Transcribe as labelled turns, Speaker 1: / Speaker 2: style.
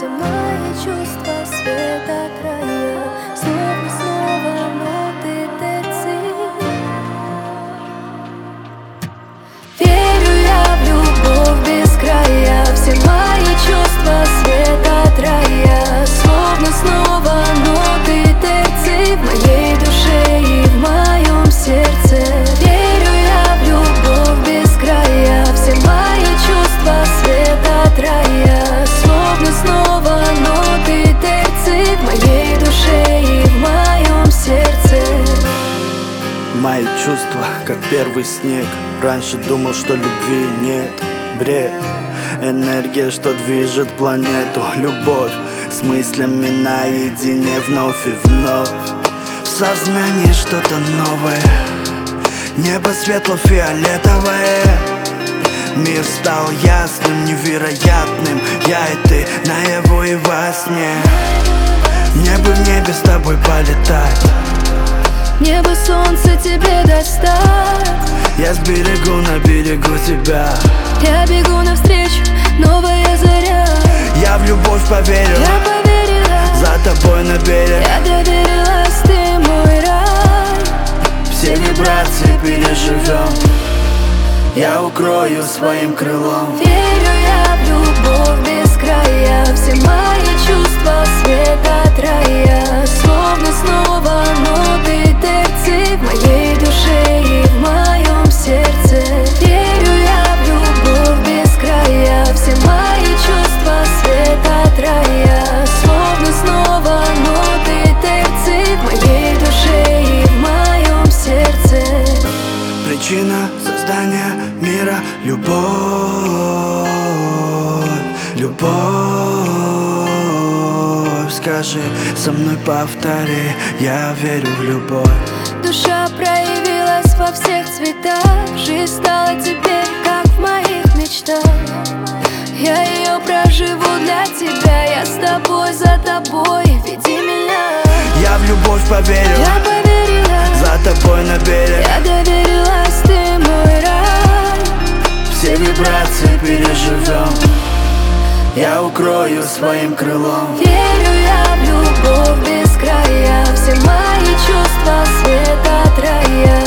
Speaker 1: все мои чувства света края. Снова ноты терции. Верю я в любовь без края. Все мои чувства света края. Словно снова ноты терции в моей душе и в моем сердце. Верю я в любовь без края. Все мои чувства света края. Словно снова ноты терции в моей душе и в моем сердце.
Speaker 2: Мои чувства, как первый снег. Раньше думал, что любви нет. Бред, энергия, что движет планету. Любовь с мыслями наедине вновь и вновь. В сознании что-то новое. Небо светло-фиолетовое. Мир стал ясным, невероятным. Я и ты наяву и во сне. Мне бы в небе с тобой полетать.
Speaker 1: Мне бы солнце тебе достать.
Speaker 2: Я с берегу на берегу тебя.
Speaker 1: Я бегу навстречу, новая заря.
Speaker 2: Я в любовь поверил,
Speaker 1: Я поверила,
Speaker 2: за тобой на берег.
Speaker 1: я доверилась, ты мой рай.
Speaker 2: Все вибрации переживем. Я укрою своим крылом.
Speaker 1: Верю я в любовь без края. Все мои чувства света края. Словно снова ноты терции в моей душе и в моем сердце. Верю я в любовь без края. Все мои чувства света края. Словно снова ноты терции в моей душе и в моем сердце.
Speaker 2: Причина создания мира — любовь, любовь. Скажи со мной, повтори, я верю в любовь.
Speaker 1: Душа проявилась во всех цветах. Жизнь стала теперь, как в моих мечтах. Я ее проживу для тебя. Я с тобой, за тобой, веди меня.
Speaker 2: Я в любовь поверил,
Speaker 1: Я поверила,
Speaker 2: за тобой на берег.
Speaker 1: я доверилась, ты мой рай.
Speaker 2: Все вибрации переживем. Я укрою своим крылом.
Speaker 1: Верю я в любовь без края. Все мои чувства света края.